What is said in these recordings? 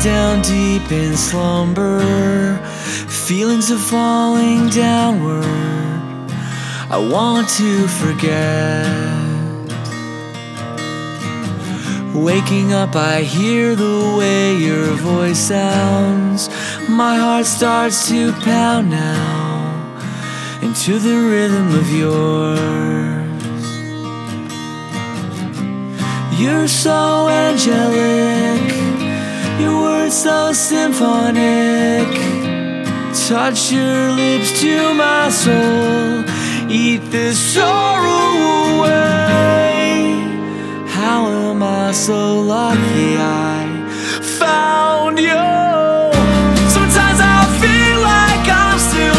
down deep in slumber, feelings of falling downward. I want to forget. Waking up, I hear the way your voice sounds. My heart starts to pound now into the rhythm of yours. You're so angelic, your words so symphonic. Touch your lips to my soul, eat this sorrow away. How am I so lucky I found you? Sometimes I feel like I'm still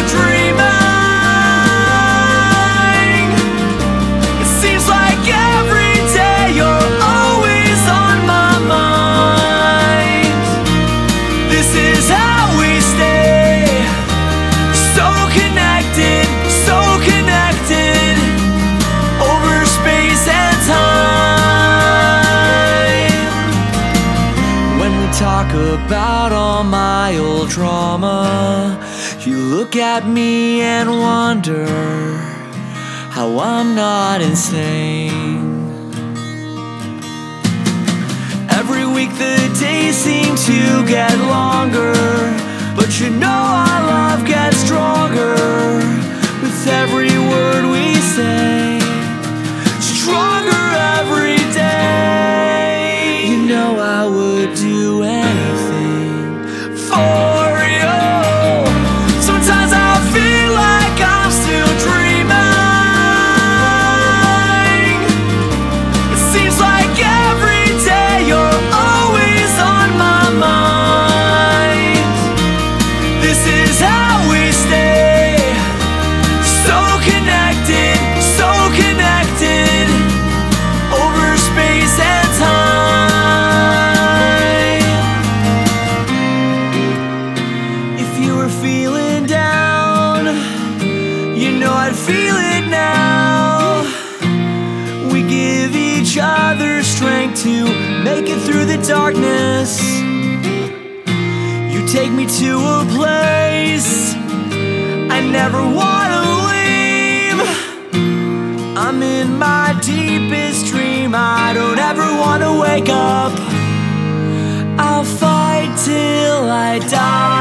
dreaming. It seems like every day you're always on my mind. This is how we stay, so connected, so connected, over space and time. Talk about all my old drama. You look at me and wonder how I'm not insane. Every week the days seem to get longer, but you know our love gets stronger with every word we say. Stronger every day. You know I would do anything for you. Sometimes I feel like I'm still dreaming. It seems like every day you're always on my mind. This is how we stay, so connected, so connected, over space and time. Feeling down, you know I'd feel it now. We give each other strength to make it through the darkness. You take me to a place I never want to leave. I'm in my deepest dream, I don't ever want to wake up. I'll fight till I die.